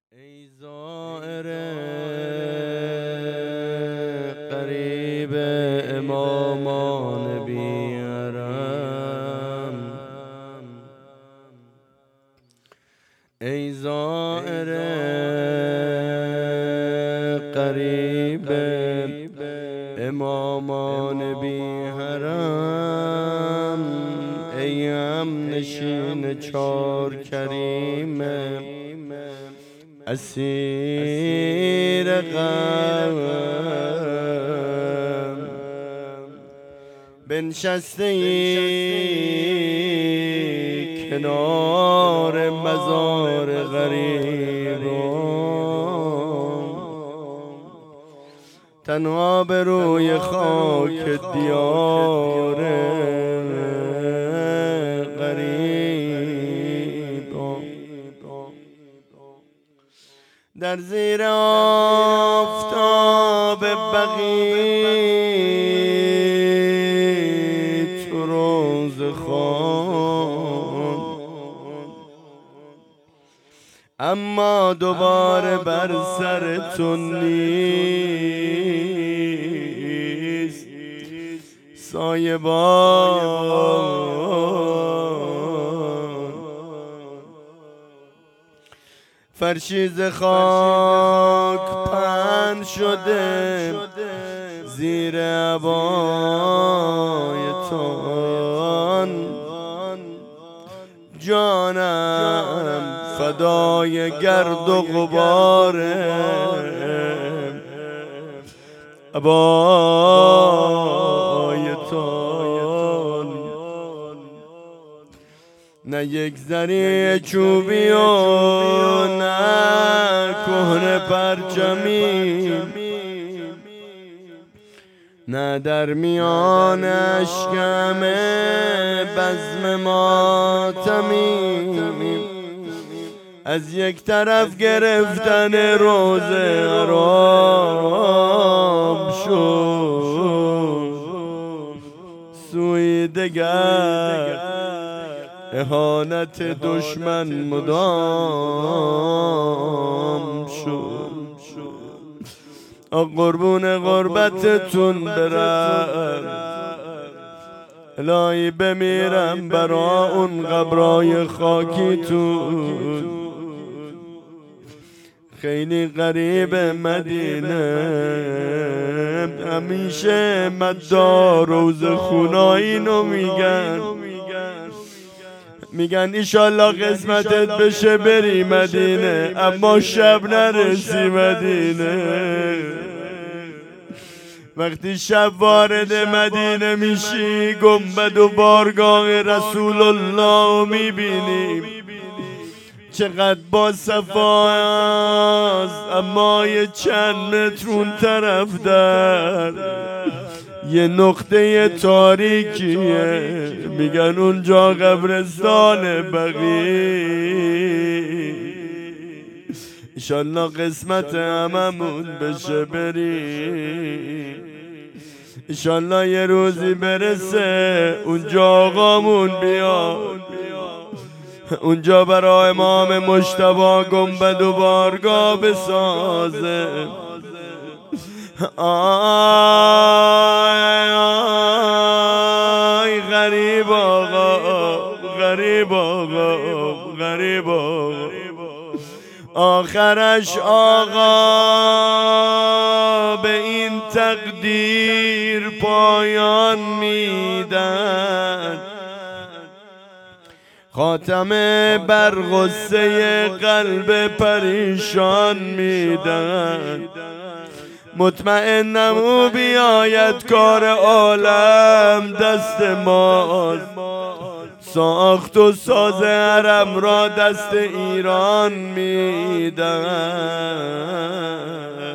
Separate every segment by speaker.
Speaker 1: ای زائر غریب امامان بی حرم، ای زائر غریب امامان بی حرم، ای همنشین چار کریم اسیر غم، بنشسته ای کنار مزار غریبان، تنها به روی خاک دیار غریبان، در زیر آفتاب بقیع تو روزخوان، اما دوباره بر سرتون نیست سایبان، فرشی ز خاک پهن شده زیر عبایتان، جانم فدای گرد و غبار عبایتان، نه یک زری چوبی و نه کهنه پرچمی، نه در میان اشکم بزم ماتمی، از یک طرف گرفتن روزه حرام شد، سوی دگر اهانت دشمن مدام شد. قربون غربتتون برم، الهی بمیرم برا اون قبرای خاکیتون، خیلی غریب مدینه، همیشه مدار روز خونایینو میگن ایشالله قسمتت بشه بری مدینه، اما شب نرسی مدینه. وقتی شب وارد مدینه میشی گنبد و بارگاه رسول الله میبینی، چقدر با صفاست، اما یه چند متر اون طرف در یه نقطه تاریکیه، میگن اونجا قبرستان بقیع. انشالله قسمت هممون بشه بریم، انشالله یه روزی برسه اونجا آقامون بیاد، اونجا برای امام مجتبی گنبد و بارگاه بسازه. آی غریب آقا، غریب آقا، غریب آقا، آخرش آقا به این تقدیر پایان میدن، خاتمه بر غصه قلب پریشان میدن. مطمئنم او بیاید کار عالم دست ماست، ساخت و ساز حرم را دست ایران میدن.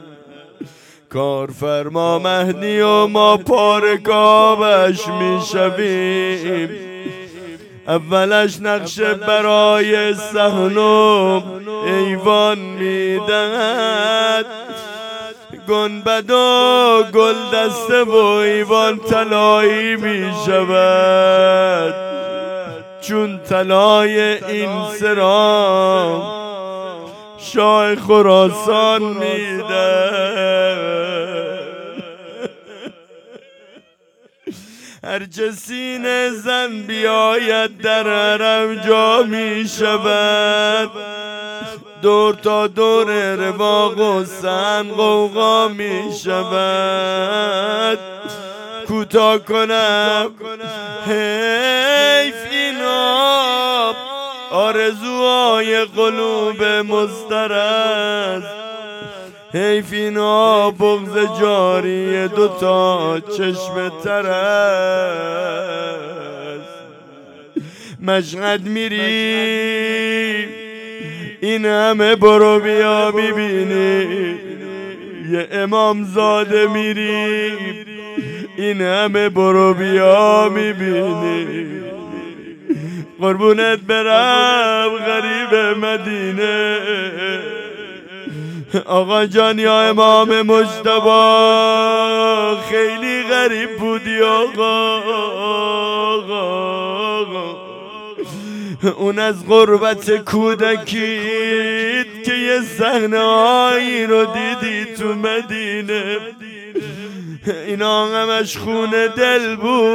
Speaker 1: کارفرما مهدی و ما پارکابش میشویم، اولش نقشه برای صحن و ایوان میدهد، گنبد و گل دسته و ایوان طلایی می شود، چون طلای این سرام شاه خراسان میده. هر چه سینه زن بیاید در حرم جا می شود. دور تا دور رواق و سن غوغا می شود. کوتاه کنم حیف اینا آرزوهای قلوب مضطر است. حیف اینا بغض جاری دوتا چشم تر است. مشهد میری این همه برو بیا میبینی. یه امام زاده میری این همه برو بیا میبینی. قربونت برم غریب مدینه. آقا جان یا امام مجتبی خیلی غریب بودی آقا. اون از غربت کودکیت که یه صحنه‌ای رو دیدی تو مدینه. اینا همش خون دل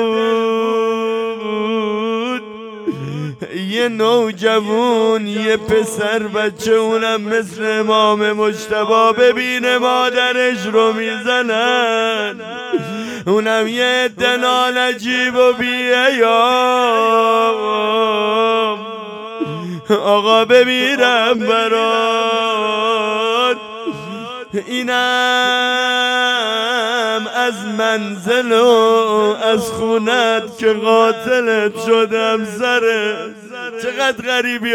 Speaker 1: بود. یه نوجوان یه پسر بچه اونم مثل امام مجتبی ببینه مادرش رو میزنن. اونم یه دنال عجیب و بی‌ایام. آقا بمیرم برات. اینم از منزل و از خونت که قاتلت شدم سره. چقدر غریبی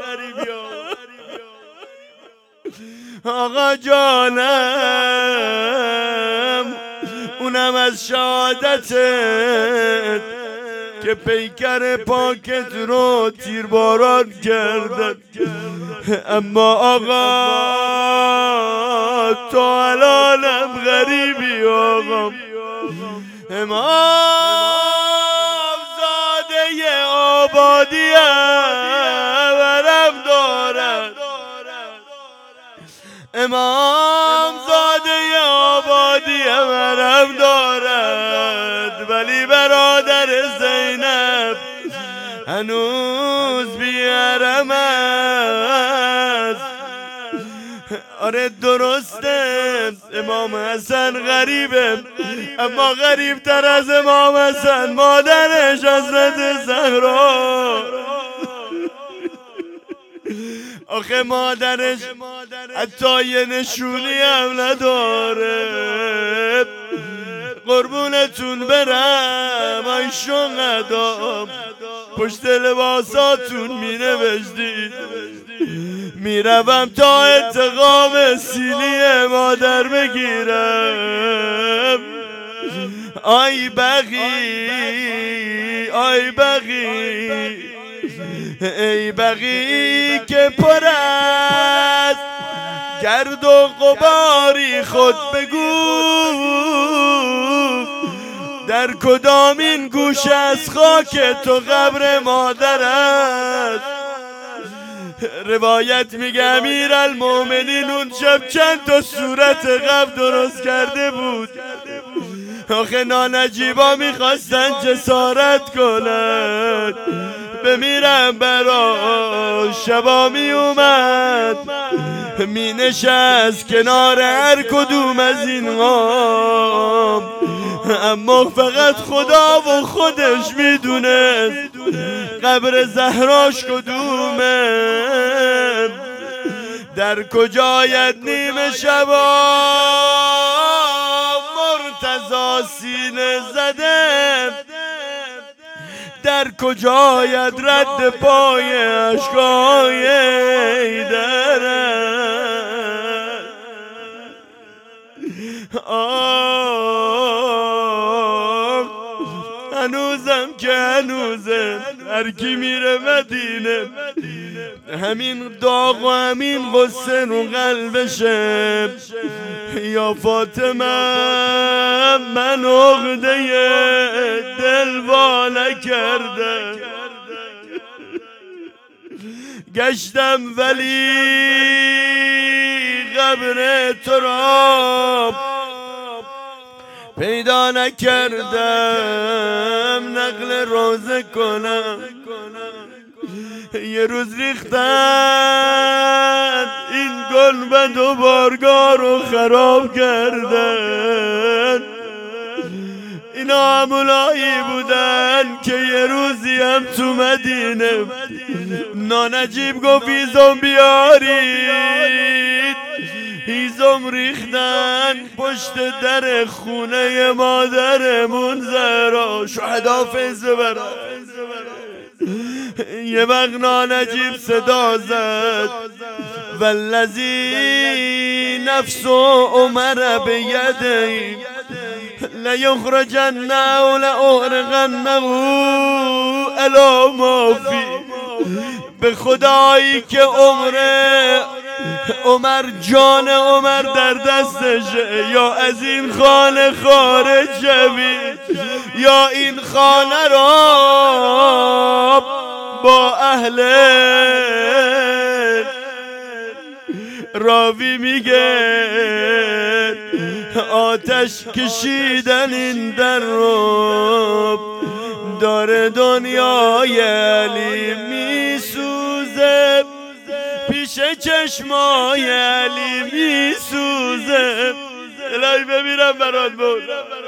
Speaker 1: آقا جانم. اونم از شهادتت که پیکر پاکت رو تیرباران کردن. اما آقا تو الانم غریبی آقا. امام زاده آبادی ورم دارد. امام زاده آبادی ورم دارد. ولی برادر زینب هنوز بیارم است. آره درسته امام حسن غریبه، اما غریب تر از امام حسن مادرش حضرت زهرا. آخه مادرش حتی یه نشونی هم نداره. قربونتون برم ای شهدا، پشت لباساتون می نوشتید میروم تا انتقام سیلی مادر بگیرم. آی بقی آی بقی ای بقی که پر است گرد و غباری خود بگو در کدامین گوشه از خاک تو قبر مادر است. روایت میگه امیرالمومنین اون شب چند تا صورت قبر درست کرده بود. آخه نانجیبا میخواستن جسارت کنند بمیرم برا. شبا می اومد می نشست کنار هر کدوم از اینها، اما فقط خدا و خودش میدونه قبر زهراش کدومه. در کجایت نیمه شبا مرتضی سینه زده، در کجایت رد پای اشکای ایدره. هنوزم که هنوزه هر کی میره مدینه همین داغ و همین غصه رو قلبشه. یا فاطمه من عقده دل واله کرده، گشتم ولی ابر تو را پیدا نکردم نقل روزه کنم. یه روز ریختن این گنبد و بارگاه رو خراب کردن. اینا همونایی بودن که یه روزی هم تو مدینه نانجیب گفت هیزم بیارید، هیزم ریختن پشت در خونه مادرمون زهرا. شهدا فیض برا یه وقت نانجیب صدا زد والذی نفس عمر بیده لیخرجن و لأحرقنه الی ما فی. به خدایی که عمر جان عمر در دستشه، یا از این خانه خارج شوید یا این خانه را با اهل راوی میگه آتش کشیدن این در رو داره دنیای علی میسوزه، پیش چشمای علی میسوزه. الهی بمیرم برات بود.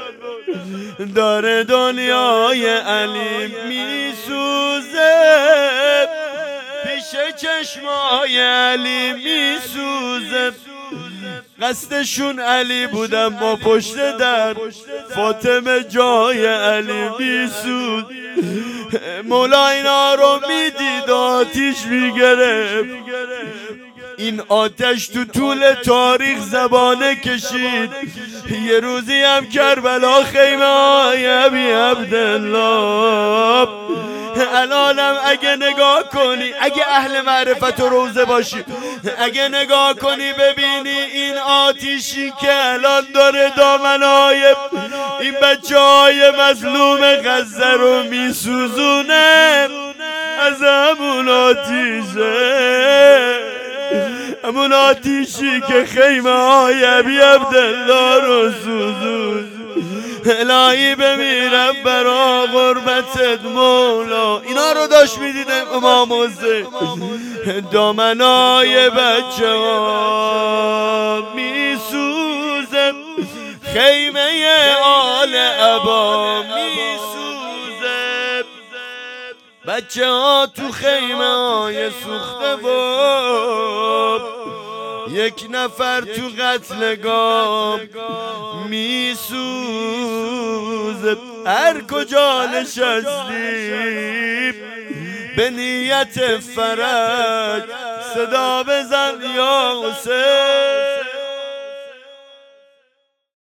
Speaker 1: داره دنیای علی میسوزه، پیش چشمای علی میسوزه. قصدشون علی بودن با پشت در فاطمه جای علی میسود. مولا اینا رو میدید آتیش میگرفت. این آتش تو طول تاریخ زبانه کشید. یه روزی هم کربلا خیمه های ابی عبدالله. الانم اگه نگاه کنی، اگه اهل معرفت و روزه باشی، اگه نگاه کنی ببینی این آتیشی که الان داره دامنای این بچه های مظلوم غزه رو میسوزونه، از همون آتیشه، همون آتیشی که خیمه های ابی عبدالله رو سوزون. الهی بمیرم برا غربتت مولا. اینا رو داشت میدیدم امام حسین. دامنای بچه ها میسوزه، خیمه آل عبا میسوزه، بچه ها تو خیمه های سوخته و یک نفر تو قتلگاه میسوزه. هر کجا نشستی به نیت فرج صدا بزن یا حسین.